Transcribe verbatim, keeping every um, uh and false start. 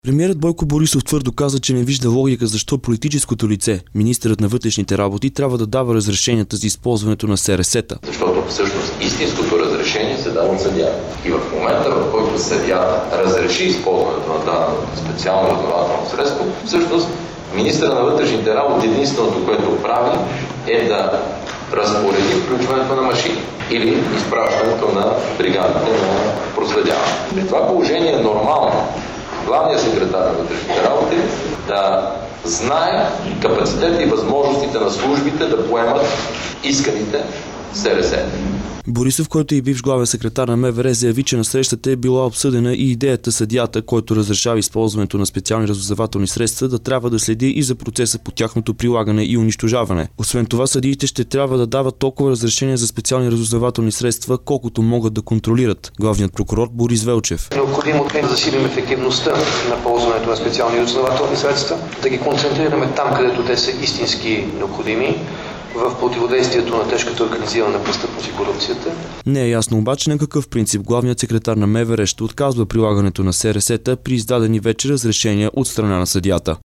Премиерът Бойко Борисов твърдо каза, че не вижда логика защо политическото лице, министърът на вътрешните работи, трябва да дава разрешенията за използването на СРС-та. Защото всъщност истинското разрешение се дава от съдията. И в момента, в който съдията разреши използването на дадено специално разузнавателно средство, всъщност министърът на вътрешните работи единственото, което прави, е да разпореди включването на машини или изпращането на бригадите на проследяване. При това положение е нормално главният секретар на вътрешните работи да знае капацитета и възможностите на службите да поемат исканите СРС. Борисов, който е и бивш главен секретар на МВР, заяви, че на срещата е била обсъдена и идеята съдията, който разрешава използването на специални разузнавателни средства, да трябва да следи и за процеса по тяхното прилагане и унищожаване. Освен това, съдиите ще трябва да дават толкова разрешения за специални разузнавателни средства, колкото могат да контролират. Главният прокурор Борис Велчев. Необходимо е да засилим ефективността на ползването на специални разузнавателни средства, да ги концентрираме там, където те са истински необходими, в противодействието на тежката организирана престъпност и корупцията. Не е ясно обаче на какъв принцип главният секретар на МВР ще отказва прилагането на СРС-та при издадени вече разрешения от страна на съдията.